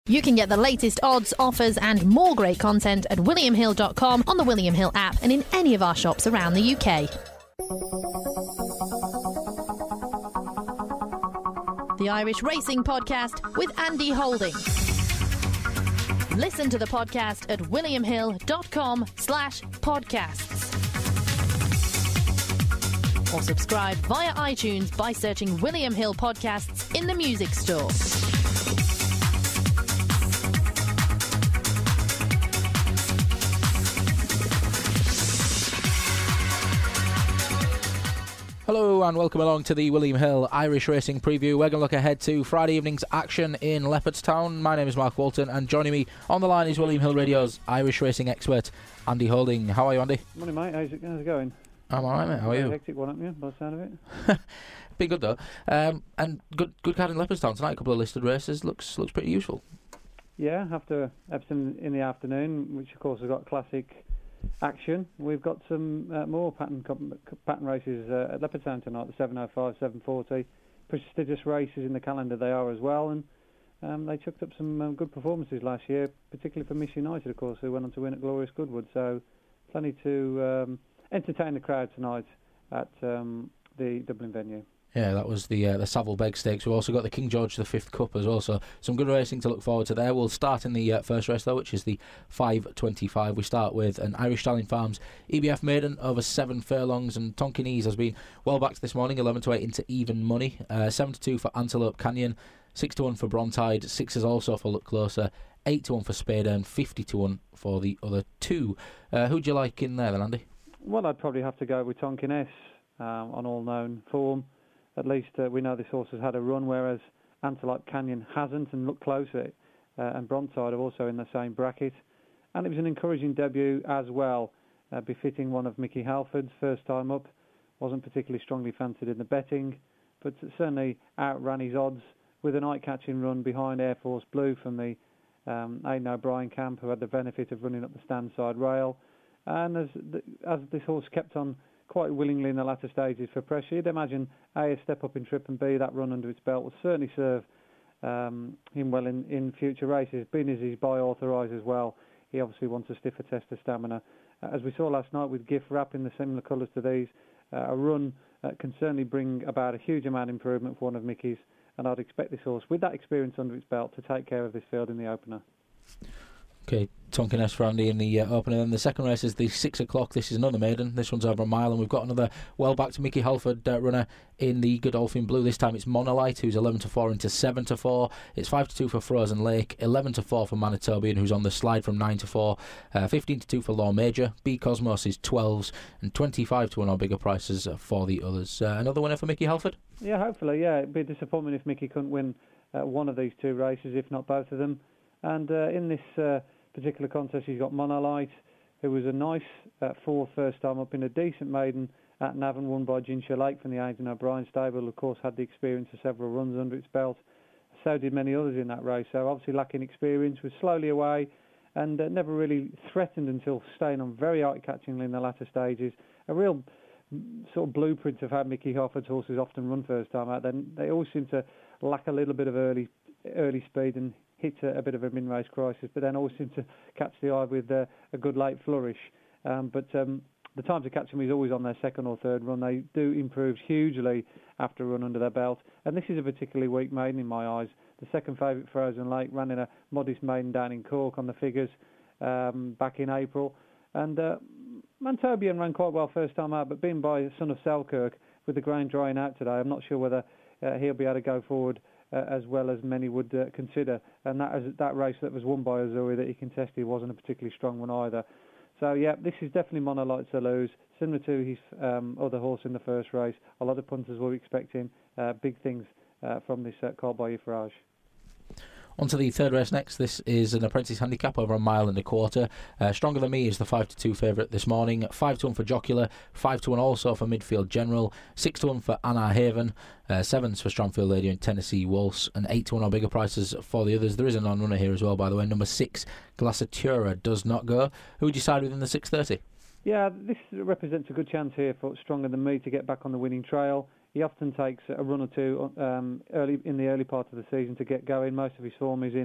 You can get the latest odds, offers and more great content at williamhill.com, on the William Hill app and in any of our shops around the UK. The Irish Racing Podcast with Andy Holding. Listen to the podcast at williamhill.com/podcasts. Or subscribe via iTunes by searching William Hill Podcasts in the music store. Hello and welcome along to the William Hill Irish Racing Preview. We're going to look ahead to Friday evening's action in Leopardstown. My name is Mark Walton and joining me on the line is William Hill Radio's Irish racing expert, Andy Holding. How are you, Andy? Morning, mate. How's it going? I'm alright, mate. How are you? Hectic one, haven't you, by the sound of it? Been good, though. And good card in Leopardstown tonight. A couple of listed races. Looks pretty useful. Yeah, after Epsom in the afternoon, which of course has got classic action, we've got some more pattern races at Leopardstown tonight, the 705, 740. Prestigious races in the calendar they are as well, and they chucked up some good performances last year, particularly for Miss United, of course, who went on to win at Glorious Goodwood. So plenty to entertain the crowd tonight at the Dublin venue. Yeah, that was the Savile Beg Stakes. We've also got the King George V Cup as well, so some good racing to look forward to there. We'll start in the first race, though, which is the 5:25. We start with an Irish Stallion Farms EBF maiden over 7 furlongs, and Tonkinese has been well backed this morning, 11-8 into even money, 7-2 for Antelope Canyon, 6-1 for Brontide, 6 also for Look Closer, 8-1 for Spader, and 50-1 for the other two. Who'd you like in there then, Andy? Well, I'd probably have to go with Tonkinese on all known form. At least we know this horse has had a run, whereas Antelope Canyon hasn't, and Look Closer and Brontide are also in the same bracket. And it was an encouraging debut as well, befitting one of Mickey Halford's first time up. Wasn't particularly strongly fancied in the betting, but certainly outran his odds with an eye-catching run behind Air Force Blue from the Aidan O'Brien camp, who had the benefit of running up the stand-side rail. And as this horse kept on quite willingly in the latter stages for pressure, you'd imagine A step up in trip, and B, that run under its belt will certainly serve him well in future races. Being as he's by authorised as well, he obviously wants a stiffer test of stamina. As we saw last night with Gift Wrap in the similar colours to these, a run can certainly bring about a huge amount of improvement for one of Mickey's, and I'd expect this horse, with that experience under its belt, to take care of this field in the opener. Okay, Tonkinese for Andy in the opener. Then the second race is the 6 o'clock. This is another maiden. This one's over a mile, and we've got another well-backed Mickey Halford runner in the Godolphin Blue. This time it's Monolite, who's 11-4 into 7-4. It's 5-2 for Frozen Lake, 11-4 for Manitobian, who's on the slide from 9-4, 15-2 for Law Major. B Cosmos is 12s, and 25-1 or bigger prices for the others. Another winner for Mickey Halford? Yeah, hopefully, yeah. It'd be a disappointment if Mickey couldn't win one of these two races, if not both of them. And in this particular contest, he's got Monolite, who was a nice fourth first time up in a decent maiden at Navan, won by Ginger Lake from the Aidan O'Brien stable. Of course, had the experience of several runs under its belt. So did many others in that race. So obviously lacking experience, was slowly away, and never really threatened until staying on very eye-catchingly in the latter stages. A real sort of blueprint of how Mickey Halford's horses often run first time out. Then they always seem to lack a little bit of early speed and hit a bit of a min-race crisis, but then always seem to catch the eye with a good late flourish. But the time to catch them is always on their second or third run. They do improve hugely after a run under their belt, and this is a particularly weak maiden in my eyes. The second favourite, Frozen Lake, ran in a modest maiden down in Cork on the figures back in April, and Mantobian ran quite well first time out, but being by Son of Selkirk with the grain drying out today, I'm not sure whether he'll be able to go forward as well as many would consider. And that race that was won by Azuri that he contested wasn't a particularly strong one either. So yeah, this is definitely Monolite to lose, similar to his other horse in the first race. A lot of punters were expecting big things from this Colt by Euphorage. On to the third race next. This is an apprentice handicap over a mile and a quarter. Stronger Than Me is the 5-2 favourite this morning. 5-1 for Jocular, 5-1 also for Midfield General, 6-1 for Anna Haven, 7s for Stramfield Lady and Tennessee Waltz, and 8-1 or bigger prices for the others. There is a non-runner here as well, by the way. Number 6, Glaciatura, does not go. Who would you side with in the 6:30? Yeah, this represents a good chance here for Stronger Than Me to get back on the winning trail. He often takes a run or two early in the early part of the season to get going. Most of his form is in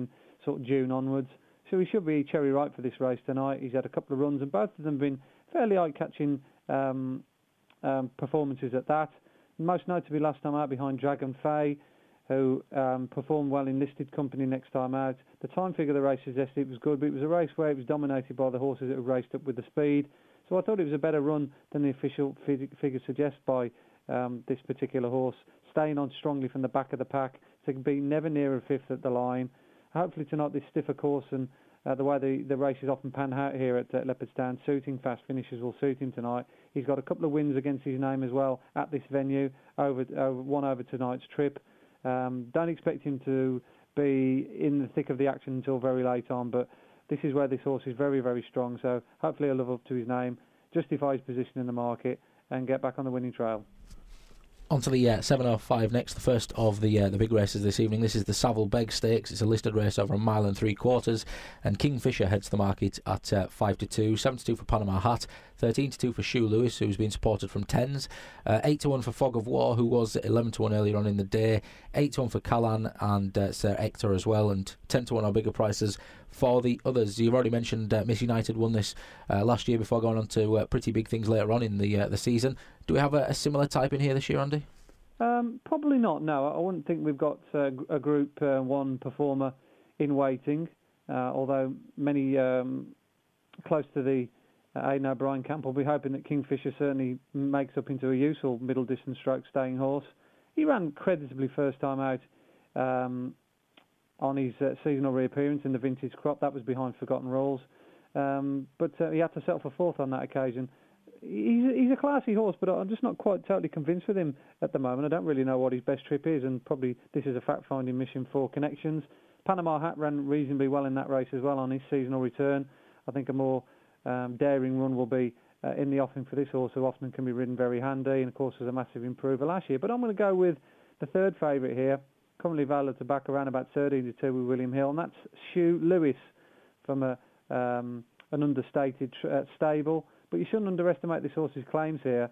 sort of June onwards. So he should be cherry ripe for this race tonight. He's had a couple of runs, and both of them have been fairly eye-catching performances at that. Most notably last time out behind Dragon Fay, who performed well in listed company next time out. The time figure of the race suggested it was good, but it was a race where it was dominated by the horses that had raced up with the speed. So I thought it was a better run than the official figure suggests by this particular horse, staying on strongly from the back of the pack to be never near a fifth at the line. Hopefully tonight this stiffer course and the way the races often pan out here at Leopardstown, suiting fast finishes will suit him tonight. He's got a couple of wins against his name as well at this venue, one over tonight's trip. Don't expect him to be in the thick of the action until very late on, but this is where this horse is very, very strong, so hopefully he'll live up to his name, justify his position in the market, and get back on the winning trail. On to the 7:05 next, the first of the big races this evening. This is the Savile Beg Stakes. It's a listed race over 1 mile and 3/4, and Kingfisher heads the market at 5-2, 7-2 for Panama Hat, 13-2 for Shoe Lewis, who's been supported from 10s, 8-1 for Fog of War, who was 11-1 earlier on in the day, 8-1 for Callan and Sir Hector as well, and 10-1 are bigger prices for the others. You've already mentioned Miss United won this last year before going on to pretty big things later on in the season. Do we have a similar type in here this year, Andy? Probably not, no. I wouldn't think we've got a Group 1 performer in waiting, although many close to the Aidan O'Brien camp will be hoping that Kingfisher certainly makes up into a useful middle distance stroke staying horse. He ran creditably first time out on his seasonal reappearance in the vintage crop. That was behind Forgotten Rules, but he had to settle for fourth on that occasion. He's a classy horse, but I'm just not quite totally convinced with him at the moment. I don't really know what his best trip is, and probably this is a fact-finding mission for Connections. Panama Hat ran reasonably well in that race as well on his seasonal return. I think a more daring run will be in the offing for this horse, who often can be ridden very handy, and of course was a massive improver last year. But I'm going to go with the third favourite here, currently valued to back around about 13-2 with William Hill, and that's Shoe Lewis from an understated stable. But you shouldn't underestimate this horse's claims here.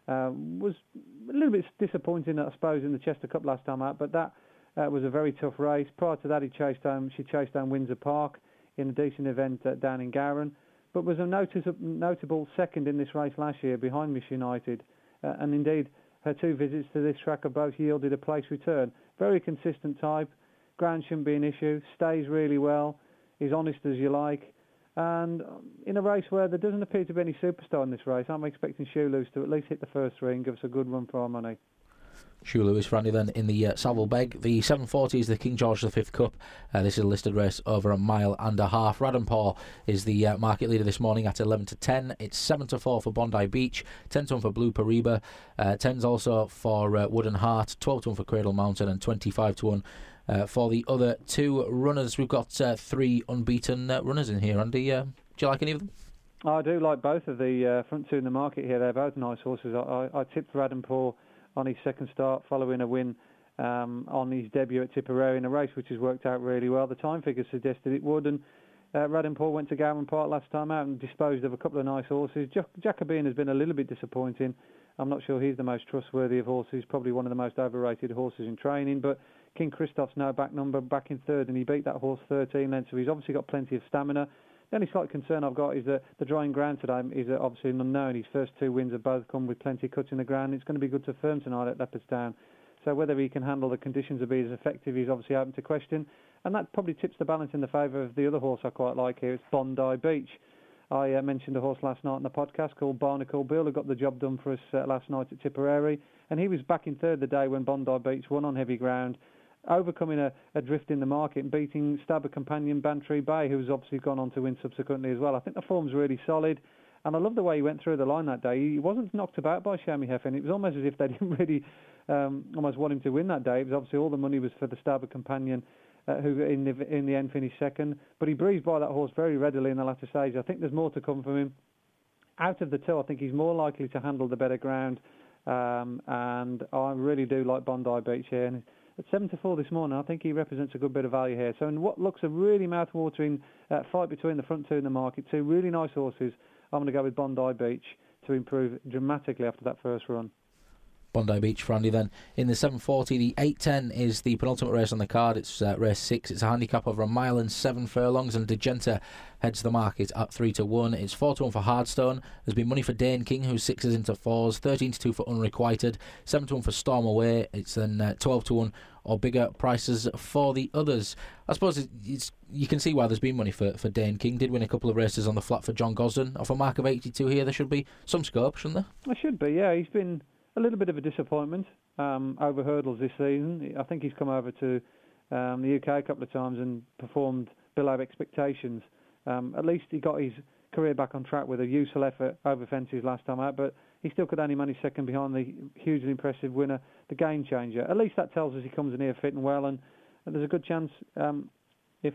Was a little bit disappointing, I suppose, in the Chester Cup last time out, but that was a very tough race. Prior to that, she chased down Windsor Park in a decent event down in Gowran, but was a notable second in this race last year behind Miss United. And indeed, her 2 visits to this track have both yielded a place return. Very consistent type. Ground shouldn't be an issue. Stays really well. Is honest as you like. And in a race where there doesn't appear to be any superstar in this race, I'm expecting Shoe Lewis to at least hit the first three and give us a good run for our money. Shoe Lewis for Andy then in the Savile Beg. The 7:40 is the King George V Cup. This is a listed race over 1.5 miles. Radenpaugh is the market leader this morning at 11-10. It's 7-4 for Bondi Beach, 10-1 for Blue Pariba, 10s also for Wooden Heart, 12-1 for Cradle Mountain, and 25-1 for the other 2 runners. We've got 3 unbeaten runners in here. Andy, do you like any of them? I do like both of the front 2 in the market here. They're both nice horses. I tipped Radenpaugh on his second start following a win on his debut at Tipperary in a race which has worked out really well. The time figure suggested it would, and Radenpaugh went to Gowran Park last time out and disposed of a couple of nice horses. Jacobean has been a little bit disappointing. I'm not sure he's the most trustworthy of horses, probably one of the most overrated horses in training, but King Christoph's no back number, back in third, and he beat that horse 13 lengths, so he's obviously got plenty of stamina. The only slight concern I've got is that the drying ground today is obviously an unknown. His first 2 wins have both come with plenty of cuts in the ground. It's going to be good to firm tonight at Leopardstown. So whether he can handle the conditions or be as effective is obviously open to question. And that probably tips the balance in the favour of the other horse I quite like here. It's Bondi Beach. I mentioned a horse last night on the podcast called Barnacle Bill, who got the job done for us last night at Tipperary. And he was back in third the day when Bondi Beach won on heavy ground, overcoming a drift in the market and beating Stabber companion Bantry Bay, who's obviously gone on to win subsequently as well. I think the form's really solid, and I love the way he went through the line that day. He wasn't knocked about by Shammy Heffen. It was almost as if they didn't really almost want him to win that day. It was obviously all the money was for the Stabber companion, who in the end finished second. But he breezed by that horse very readily in the latter stage. I think there's more to come from him. Out of the 2, I think he's more likely to handle the better ground, and I really do like Bondi Beach here. And at 7-4 this morning, I think he represents a good bit of value here. So in what looks a really mouth-watering fight between the front 2 in the market, 2 really nice horses, I'm going to go with Bondi Beach to improve dramatically after that first run. Bondi Beach for Andy. Then in the 7:40, the 8:10 is the penultimate race on the card. It's race 6. It's a handicap over a mile and 7 furlongs, and Digenta heads the market at 3-1. It's 4-1 for Hardstone. There's been money for Dane King, who's 6s into 4s, 13-2 for Unrequited, 7-1 for Storm Away. It's then 12-1 or bigger prices for the others. I suppose you can see why there's been money for Dane King. Did win a couple of races on the flat for John Gosden. Off a mark of 82 here, there should be some scope, shouldn't there? There should be, yeah. He's been a little bit of a disappointment over hurdles this season. I think he's come over to the UK a couple of times and performed below expectations. At least he got his career back on track with a useful effort over fences last time out, but he still could only manage second behind the hugely impressive winner, the Game Changer. At least that tells us he comes in here fit and well, and there's a good chance if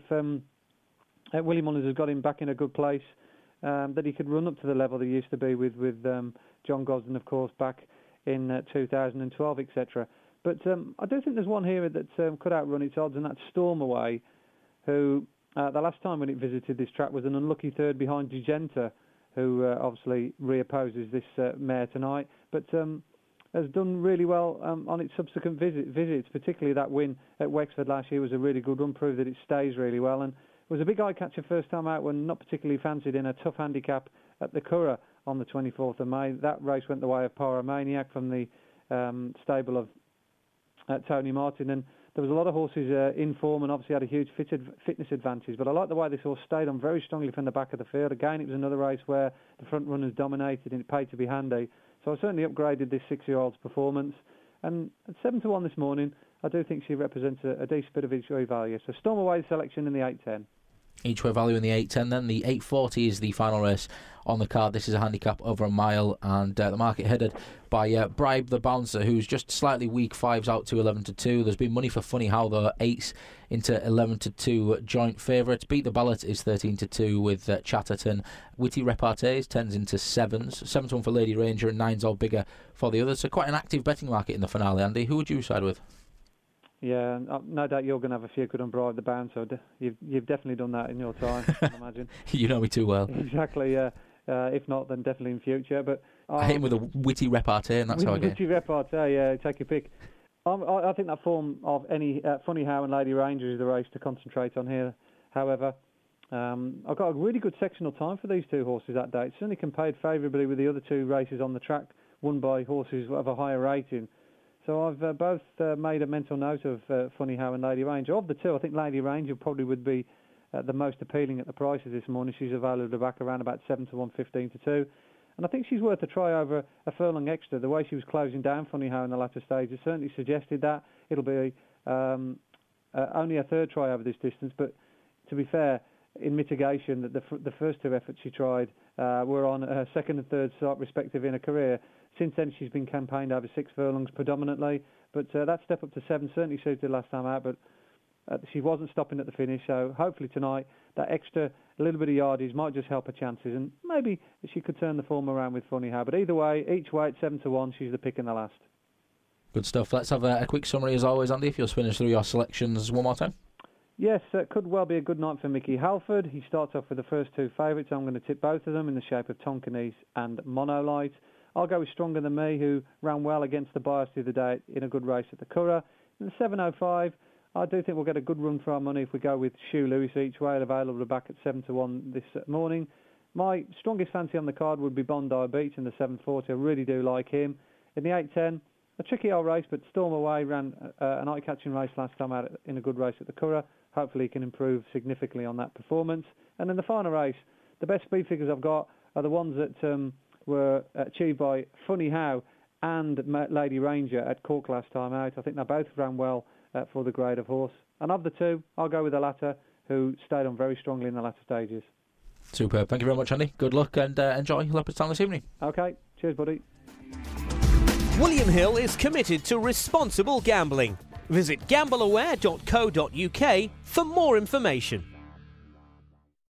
Willie Mullins has got him back in a good place, that he could run up to the level that he used to be with John Gosden, of course, back in 2012, etc. But I do think there's one here that could outrun its odds, and that's Storm Away, who the last time when it visited this track was an unlucky third behind Digenta, who obviously reopposes this mare tonight, but has done really well on its subsequent visits, particularly that win at Wexford last year was a really good run, proved that it stays really well, and was a big eye-catcher first time out when not particularly fancied in a tough handicap at the Curragh on the 24th of May. That race went the way of Pyromaniac from the stable of Tony Martin, and there was a lot of horses in form and obviously had a huge fitness advantage, but I like the way this horse stayed on very strongly from the back of the field. Again, it was another race where the front runners dominated and it paid to be handy, so I certainly upgraded this 6-year-old's performance, and at 7-1 this morning I do think she represents a decent bit of each way value. So Storm Away selection in the 8-10. Each way value in the 8-10 then. The 8:40 is the final race on the card. This is a handicap over a mile, and the market headed by Bribe the Bouncer, who's just slightly weak. 5s out to 11-2. There's been money for Funny How, though. 8s into 11-2 joint favourites. Beat the Ballot is 13-2 with Chatterton. Witty Repartees 10s into 7s. 7-1 for Lady Ranger and 9s all bigger for the others. So quite an active betting market in the finale, Andy. Who would you side with? Yeah, no doubt you're going to have a few good on Bribe the Bouncer. You've definitely done that in your time, I can imagine. You know me too well. Exactly, yeah. If not, then definitely in future. But I hit him with a witty repartee, and that's how I get. Witty repartee, yeah, take your pick. I think that form of any Funny How and Lady Ranger is the race to concentrate on here. However, I've got a really good sectional time for these two horses that day. It's certainly compared favourably with the other two races on the track, won by horses of a higher rating. So I've both made a mental note of Funny How and Lady Ranger. Of the two, I think Lady Ranger probably would be the most appealing at the prices this morning. She's available back around about 7-1, 15-2. And I think she's worth a try over a furlong extra. The way she was closing down Funny How in the latter stages certainly suggested that. It'll be only a third try over this distance, but to be fair, in mitigation, that the first two efforts she tried were on her second and third start respective in her career. Since then, she's been campaigned over 6 furlongs predominantly, but that step up to 7 certainly suited last time out, but she wasn't stopping at the finish, so hopefully tonight that extra little bit of yardage might just help her chances, and maybe she could turn the form around with Funny How. But either way, each way at 7-1, she's the pick in the last. Good stuff. Let's have a quick summary as always, Andy, if you'll spin us through your selections one more time. Yes, it could well be a good night for Mickey Halford. He starts off with the first two favourites. I'm going to tip both of them in the shape of Tonkinese and Monolight. I'll go with Stronger Than Me, who ran well against the bias the other day in a good race at the Curragh. In the 7:05, I do think we'll get a good run for our money if we go with Shoe Lewis each way, available back at 7-1 this morning. My strongest fancy on the card would be Bondi Beach in the 7:40. I really do like him. In the 8:10, a tricky old race, but Storm Away ran an eye-catching race last time out in a good race at the Curragh. Hopefully he can improve significantly on that performance. And in the final race, the best speed figures I've got are the ones that were achieved by Funny How and Lady Ranger at Cork last time out. I think they both ran well for the grade of horse. And of the two, I'll go with the latter, who stayed on very strongly in the latter stages. Superb. Thank you very much, Andy. Good luck and enjoy Leopardstown this evening. OK. Cheers, buddy. William Hill is committed to responsible gambling. Visit gambleaware.co.uk for more information.